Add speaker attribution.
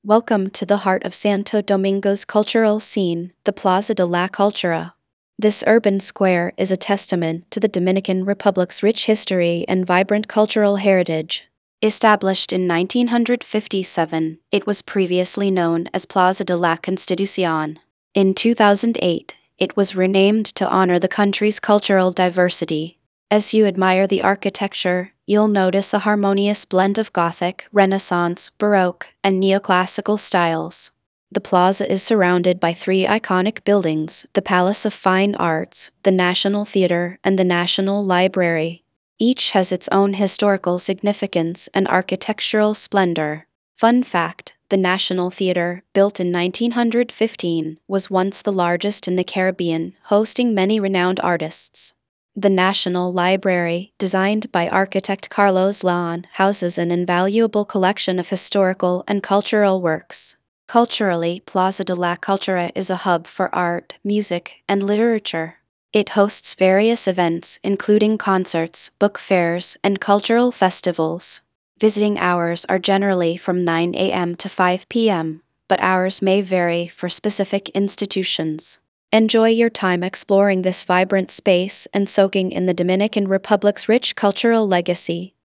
Speaker 1: Welcome to the heart of Santo Domingo's cultural scene, the Plaza de la Cultura. This urban square is a testament to the Dominican Republic's rich history and vibrant cultural heritage. Established in 1957, it was previously known as Plaza de la Constitucion. In 2008, it was renamed to honor the country's cultural diversity. As you admire the architecture, you'll notice a harmonious blend of Gothic, Renaissance, Baroque, and neoclassical styles. The plaza is surrounded by three iconic buildings: the Palace of Fine Arts, the National Theatre, and the National Library. Each has its own historical significance and architectural splendor. Fun fact: the National Theatre, built in 1915, was once the largest in the Caribbean, hosting many renowned artists. The National Library, designed by architect Carlos Leon, houses an invaluable collection of historical and cultural works. Culturally, Plaza de la Cultura is a hub for art, music, and literature. It hosts various events, including concerts, book fairs, and cultural festivals. Visiting hours are generally from 9 a.m. to 5 p.m., but hours may vary for specific institutions. Enjoy your time exploring this vibrant space and soaking in the Dominican Republic's rich cultural legacy.